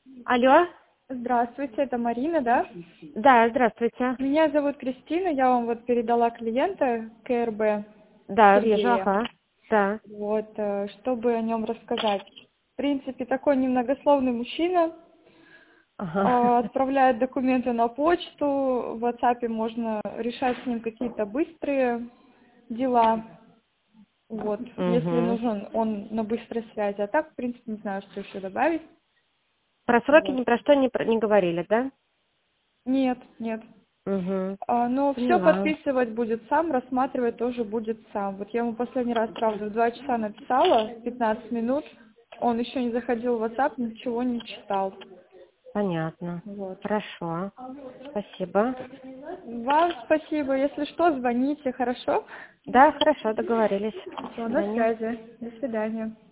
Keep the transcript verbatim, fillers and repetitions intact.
Алло. Здравствуйте, это Марина, да? Да, здравствуйте. Меня зовут Кристина, я вам вот передала клиента КРБ Да, вижу, Сергея. ага. Да. Вот, э, чтобы о нем рассказать. В принципе, такой немногословный мужчина, Ага. э, отправляет документы на почту, в WhatsApp можно решать с ним какие-то быстрые дела. Вот, если Угу. нужен он на быстрой связи. А так, в принципе, не знаю, что еще добавить. Про сроки Вот. ни про что не, про- не говорили, да? Нет, нет. Угу. А, но все Поняла. подписывать будет сам, рассматривать тоже будет сам. Вот я ему последний раз, правда, в два часа написала, пятнадцать минут. Он еще не заходил в WhatsApp, ничего не читал. Понятно. Вот. Хорошо. Спасибо. Вам спасибо. Если что, звоните, хорошо? Да, хорошо, договорились. До Все, на свидания. связи. До свидания.